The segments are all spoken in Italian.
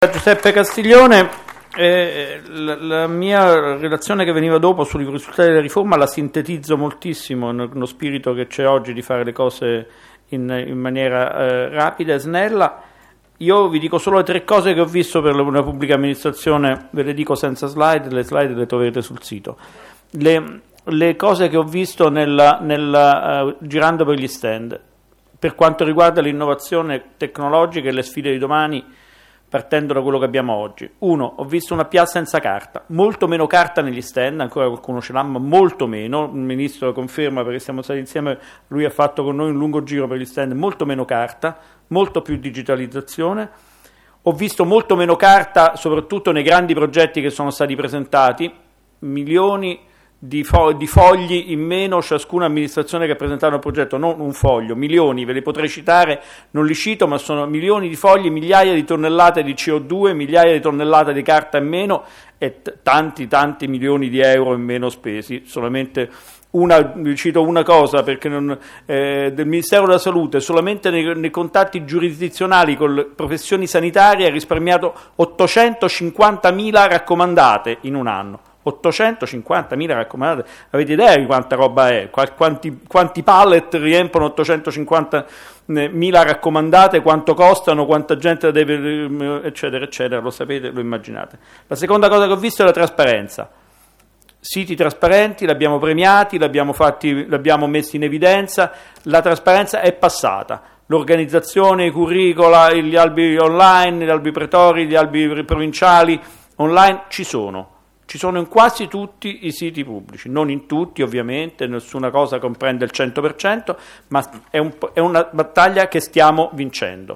Giuseppe Castiglione, la mia relazione che veniva dopo sui risultati della riforma la sintetizzo moltissimo nello spirito che c'è oggi di fare le cose in maniera rapida e snella. Io vi dico solo le 3 cose che ho visto per una pubblica amministrazione, ve le dico senza slide, le slide le troverete sul sito. Le cose che ho visto girando per gli stand, per quanto riguarda l'innovazione tecnologica e le sfide di domani, partendo da quello che abbiamo oggi. 1. Ho visto una PA senza carta, molto meno carta negli stand, ancora qualcuno ce l'ha, ma molto meno. Il ministro lo conferma perché siamo stati insieme, lui ha fatto con noi un lungo giro per gli stand, molto meno carta, molto più digitalizzazione. Ho visto molto meno carta, soprattutto nei grandi progetti che sono stati presentati, milioni di fogli in meno ciascuna amministrazione che ha presentato un progetto, non un foglio, milioni, ve li potrei citare, non li cito, ma sono milioni di fogli, migliaia di tonnellate di CO2, migliaia di tonnellate di carta in meno e tanti milioni di euro in meno spesi. Solamente vi cito una cosa, perché del Ministero della Salute, solamente nei contatti giurisdizionali con le professioni sanitarie ha risparmiato 850.000 raccomandate in un anno. 850.000 raccomandate, avete idea di quanta roba è? Quanti pallet riempiono 850.000 raccomandate, quanto costano, quanta gente deve, eccetera eccetera, lo sapete, lo immaginate. La seconda cosa che ho visto è la trasparenza. Siti trasparenti, l'abbiamo premiati, l'abbiamo messi in evidenza, la trasparenza è passata. L'organizzazione, i curricula, gli albi online, gli albi pretori, gli albi provinciali online ci sono in quasi tutti i siti pubblici, non in tutti ovviamente, nessuna cosa comprende il 100%, ma è una battaglia che stiamo vincendo.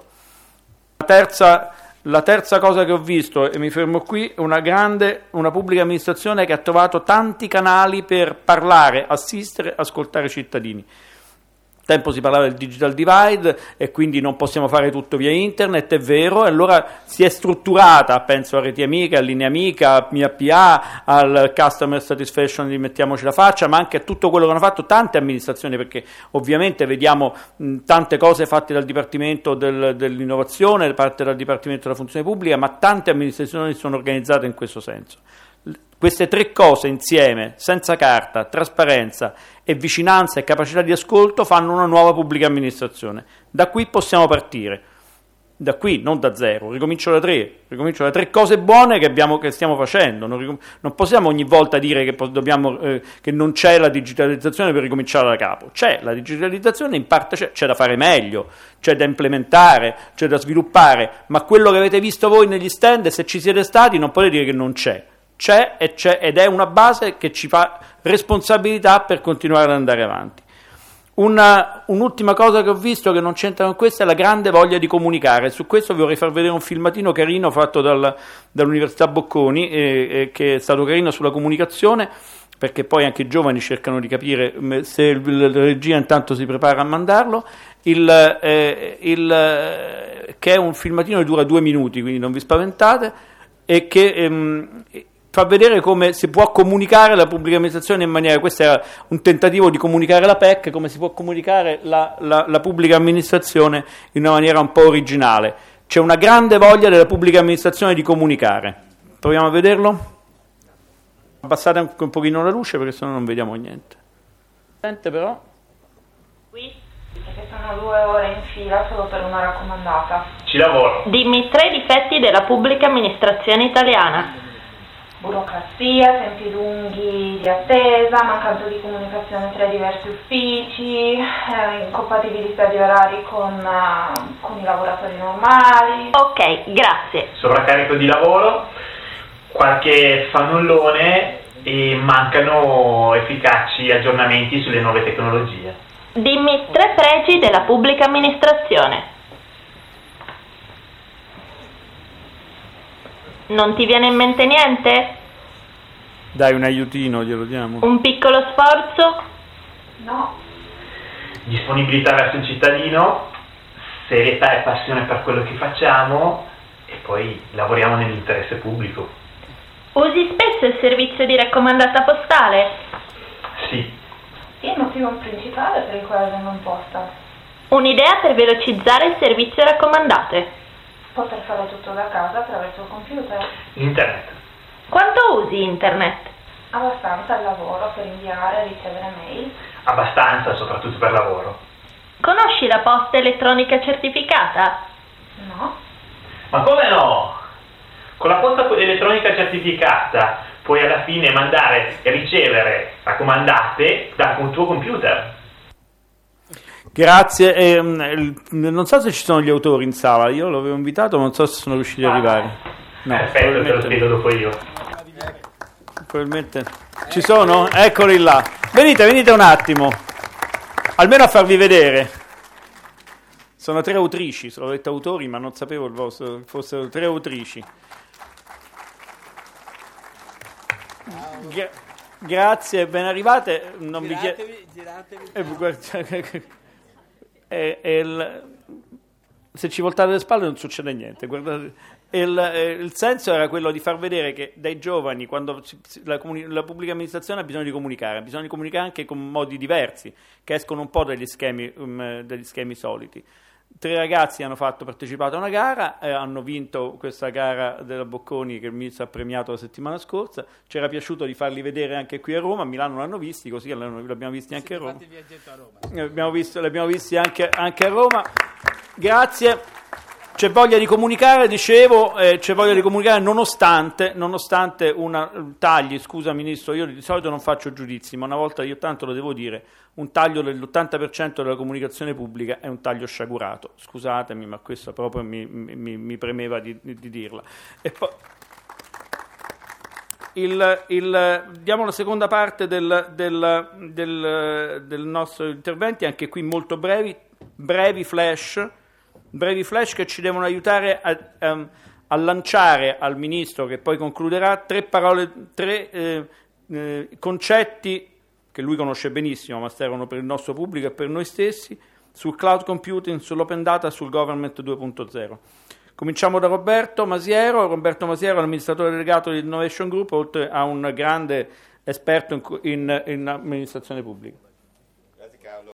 La terza cosa che ho visto, e mi fermo qui, è una pubblica amministrazione che ha trovato tanti canali per parlare, assistere, ascoltare i cittadini. Tempo si parlava del digital divide e quindi non possiamo fare tutto via internet, è vero, e allora si è strutturata, penso a Reti Amiche, a Linea Amica, a Mia PA, al Customer Satisfaction di Mettiamoci la Faccia, ma anche a tutto quello che hanno fatto tante amministrazioni, perché ovviamente vediamo tante cose fatte dal Dipartimento dell'Innovazione, parte dal Dipartimento della Funzione Pubblica, ma tante amministrazioni sono organizzate in questo senso. Queste 3 cose insieme, senza carta, trasparenza e vicinanza e capacità di ascolto, fanno una nuova pubblica amministrazione. Da qui possiamo partire, da qui, non da zero, ricomincio da 3 cose buone che stiamo facendo. Non possiamo ogni volta dire che non c'è la digitalizzazione per ricominciare da capo. C'è la digitalizzazione, in parte c'è da fare meglio, c'è da implementare, c'è da sviluppare, ma quello che avete visto voi negli stand, se ci siete stati, non potete dire che non c'è. C'è ed è una base che ci fa responsabilità per continuare ad andare avanti. Un'ultima cosa che ho visto che non c'entra con questa è la grande voglia di comunicare. Su questo vi vorrei far vedere un filmatino carino fatto dall'Università Bocconi che è stato carino sulla comunicazione, perché poi anche i giovani cercano di capire se la regia intanto si prepara a mandarlo, che è un filmatino che dura 2 minuti, quindi non vi spaventate, e che fa vedere come si può comunicare la pubblica amministrazione in maniera, questo era un tentativo di comunicare la PEC, come si può comunicare la pubblica amministrazione in una maniera un po' originale. C'è una grande voglia della pubblica amministrazione di comunicare. Proviamo a vederlo? Abbassate anche un pochino la luce perché sennò non vediamo niente. Sente però? Qui, perché sono 2 ore in fila solo per una raccomandata. Ci lavoro. Dimmi 3 difetti della pubblica amministrazione italiana. Burocrazia, tempi lunghi di attesa, mancanza di comunicazione tra i diversi uffici, incompatibilità di orari con i lavoratori normali. Ok, grazie. Sovraccarico di lavoro, qualche fannullone e mancano efficaci aggiornamenti sulle nuove tecnologie. Dimmi 3 pregi della pubblica amministrazione. Non ti viene in mente niente? Dai, un aiutino glielo diamo. Un piccolo sforzo? No. Disponibilità verso il cittadino, serietà e passione per quello che facciamo e poi lavoriamo nell'interesse pubblico. Usi spesso il servizio di raccomandata postale? Sì. Sì, è il motivo principale per il quale vengo in posta. Un'idea per velocizzare il servizio raccomandate? Poter fare tutto da casa attraverso il computer. Internet. Quanto usi internet? Abbastanza al lavoro, per inviare e ricevere mail. Abbastanza, soprattutto per lavoro. Conosci la posta elettronica certificata? No. Ma come no? Con la posta elettronica certificata puoi alla fine mandare e ricevere raccomandate dal tuo computer. Grazie, non so se ci sono gli autori in sala, io l'avevo invitato ma non so se sono riusciti ad arrivare. No, perfetto, te lo spiego dopo io. Probabilmente ci sono? Eccoli là. Venite un attimo, almeno a farvi vedere. Sono 3 autrici, sono detto autori ma non sapevo fossero 3 autrici. Grazie, ben arrivate. Non giratevi. Se ci voltate le spalle non succede niente. Guardate, il senso era quello di far vedere che dai giovani, quando la pubblica amministrazione ha bisogno di comunicare anche con modi diversi, che escono un po' dagli schemi soliti. 3 ragazzi hanno partecipato a una gara, hanno vinto questa gara della Bocconi che il ministro ha premiato la settimana scorsa. C'era piaciuto di farli vedere anche qui a Roma, a Milano l'hanno visti, così l'abbiamo visti anche a Roma. L'abbiamo visti anche a Roma. Grazie. C'è voglia di comunicare, dicevo, nonostante tagli, scusa Ministro, io di solito non faccio giudizi, ma una volta io tanto lo devo dire, un taglio dell'80% della comunicazione pubblica è un taglio sciagurato, scusatemi, ma questo proprio mi premeva di dirla. E poi diamo la seconda parte del nostro intervento, anche qui molto brevi flash che ci devono aiutare a lanciare al Ministro, che poi concluderà, 3 concetti che lui conosce benissimo, ma servono per il nostro pubblico e per noi stessi, sul cloud computing, sull'open data e sul government 2.0. Cominciamo da Roberto Masiero, amministratore delegato di Innovation Group, oltre a un grande esperto in amministrazione pubblica.